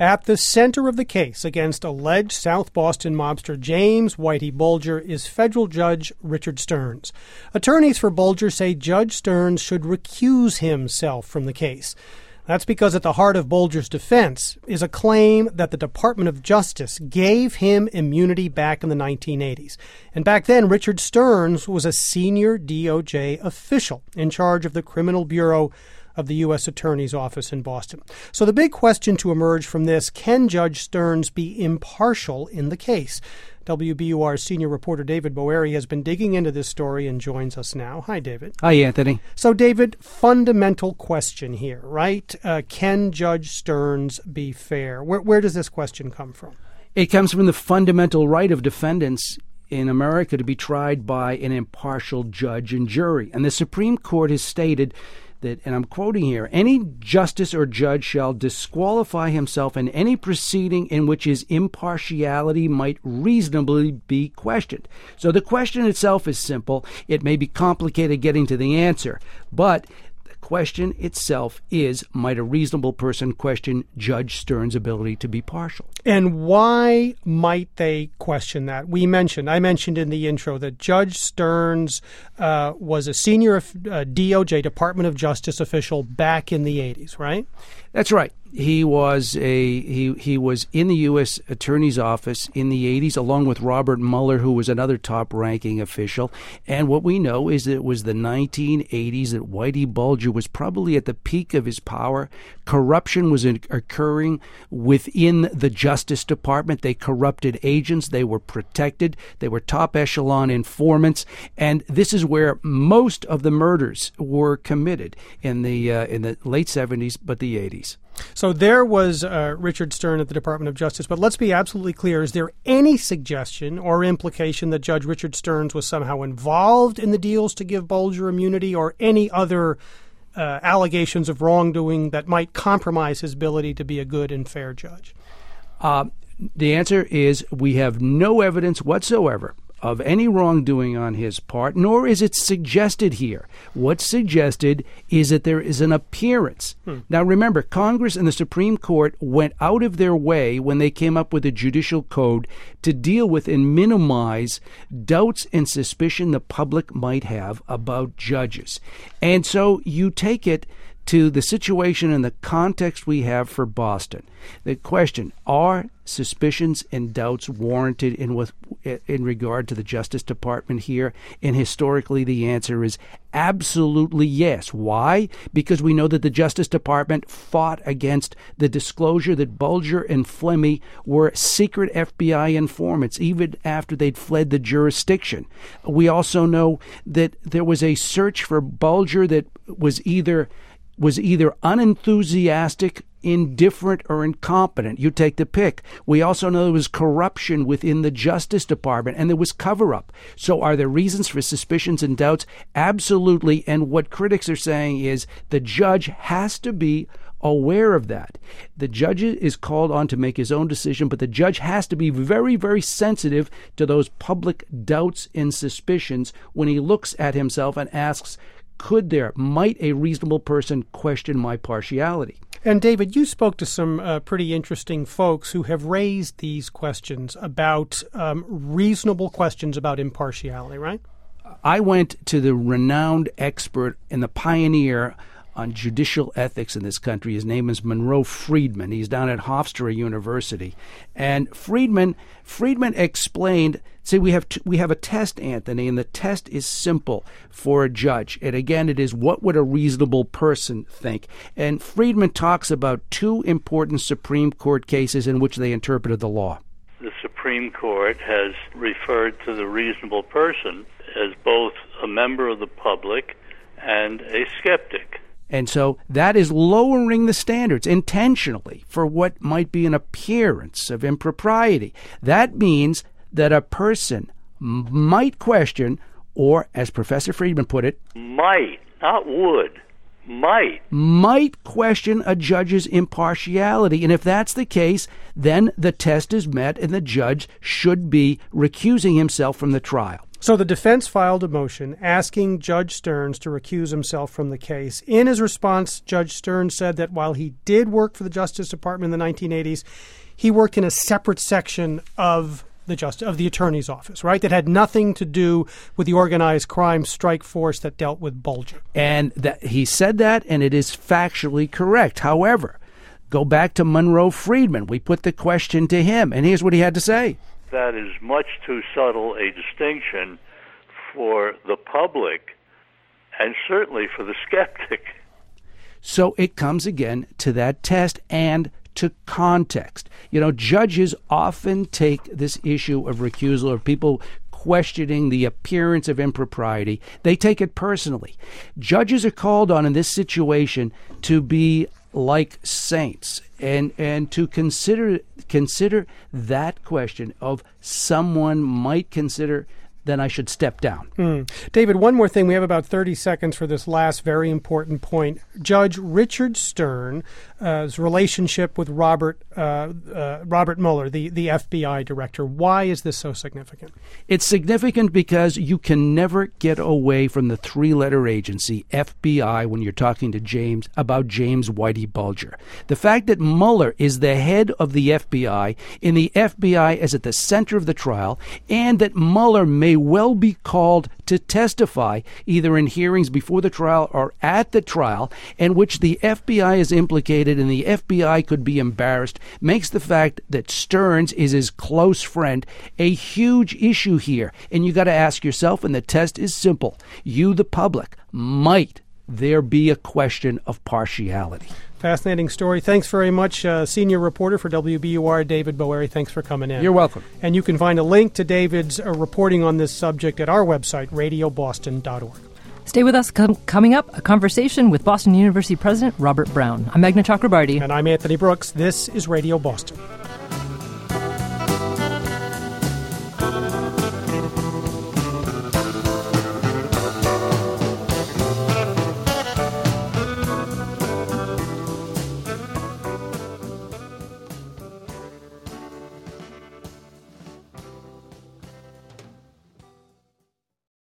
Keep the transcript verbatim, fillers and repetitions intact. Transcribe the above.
At the center of the case against alleged South Boston mobster James Whitey Bulger is federal judge Richard Stearns. Attorneys for Bulger say Judge Stearns should recuse himself from the case. That's because at the heart of Bulger's defense is a claim that the Department of Justice gave him immunity back in the nineteen eighties. And back then, Richard Stearns was a senior D O J official in charge of the Criminal Bureau of the U S Attorney's Office in Boston. So the big question to emerge from this, can Judge Stearns be impartial in the case? W B U R senior reporter David Boeri has been digging into this story and joins us now. Hi, David. Hi, Anthony. So, David, fundamental question here, right? Uh, can Judge Stearns be fair? Where, where does this question come from? It comes from the fundamental right of defendants in America to be tried by an impartial judge and jury. And the Supreme Court has stated that, and I'm quoting here, any justice or judge shall disqualify himself in any proceeding in which his impartiality might reasonably be questioned. So the question itself is simple. It may be complicated getting to the answer, but the question itself is, might a reasonable person question Judge Stearns' ability to be partial? And why might they question that? We mentioned, I mentioned in the intro that Judge Stearns uh, was a senior uh, D O J, Department of Justice official back in the eighties, right? That's right. He was a he he was in the U S Attorney's Office in the eighties, along with Robert Mueller, who was another top-ranking official. And what we know is that it was the nineteen eighties that Whitey Bulger was probably at the peak of his power. Corruption was in, occurring within the Justice Department. They corrupted agents. They were protected. They were top echelon informants. And this is where most of the murders were committed in the uh, in the late seventies, but the eighties. So there was uh, Richard Stearns at the Department of Justice, but let's be absolutely clear. Is there any suggestion or implication that Judge Richard Stearns was somehow involved in the deals to give Bulger immunity, or any other uh, allegations of wrongdoing that might compromise his ability to be a good and fair judge? Uh, the answer is we have no evidence whatsoever of any wrongdoing on his part, nor is it suggested here. What's suggested is that there is an appearance. Hmm. Now, remember, Congress and the Supreme Court went out of their way when they came up with a judicial code to deal with and minimize doubts and suspicion the public might have about judges. And so you take it to the situation and the context we have for Boston. The question, are suspicions and doubts warranted in with in regard to the Justice Department here? And historically, the answer is absolutely yes. Why? Because we know that the Justice Department fought against the disclosure that Bulger and Flemmi were secret F B I informants, even after they'd fled the jurisdiction. We also know that there was a search for Bulger that was either was either unenthusiastic, indifferent, or incompetent. You take the pick. We also know there was corruption within the Justice Department, and there was cover-up. So are there reasons for suspicions and doubts? Absolutely. And what critics are saying is the judge has to be aware of that. The judge is called on to make his own decision, but the judge has to be very, very sensitive to those public doubts and suspicions when he looks at himself and asks, could there, might a reasonable person question my partiality? And David, you spoke to some uh, pretty interesting folks who have raised these questions about um, reasonable questions about impartiality, right? I went to the renowned expert and the pioneer on judicial ethics in this country. His name is Monroe Friedman. He's down at Hofstra University. And Friedman Friedman explained, see, we have t- we have a test, Anthony, and the test is simple for a judge. And again, it is, what would a reasonable person think? And Friedman talks about two important Supreme Court cases in which they interpreted the law. The Supreme Court has referred to the reasonable person as both a member of the public and a skeptic. And so that is lowering the standards intentionally for what might be an appearance of impropriety. That means that a person might question, or as Professor Friedman put it, might, not would, might. Might question a judge's impartiality. And if that's the case, then the test is met and the judge should be recusing himself from the trial. So the defense filed a motion asking Judge Stearns to recuse himself from the case. In his response, Judge Stearns said that while he did work for the Justice Department in the nineteen eighties, he worked in a separate section of the just of the attorney's office, right, that had nothing to do with the organized crime strike force that dealt with Bulger. And that he said that, and it is factually correct. However, go back to Monroe Friedman. We put the question to him, and here's what he had to say. That is much too subtle a distinction for the public and certainly for the skeptic. So it comes again to that test and to context. You know, judges often take this issue of recusal or people questioning the appearance of impropriety. They take it personally. Judges are called on in this situation to be like saints and and to consider consider that question of someone might consider then I should step down. Mm. David, one more thing. We have about thirty seconds for this last very important point. Judge Richard Stern's uh, relationship with Robert uh, uh, Robert Mueller, the, the F B I director. Why is this so significant? It's significant because you can never get away from the three-letter agency, F B I, when you're talking to James about James Whitey Bulger. The fact that Mueller is the head of the F B I, and the F B I is at the center of the trial, and that Mueller may well be called to testify either in hearings before the trial or at the trial, in which the F B I is implicated and the F B I could be embarrassed, makes the fact that Stearns is his close friend a huge issue here. And you got to ask yourself, and the test is simple, you, the public, might there be a question of partiality? Fascinating story. Thanks very much, uh, senior reporter for W B U R, David Boeri. Thanks for coming in. You're welcome. And you can find a link to David's uh, reporting on this subject at our website, radio boston dot org. Stay with us. Com- coming up, a conversation with Boston University President Robert Brown. I'm Meghna Chakrabarty. And I'm Anthony Brooks. This is Radio Boston.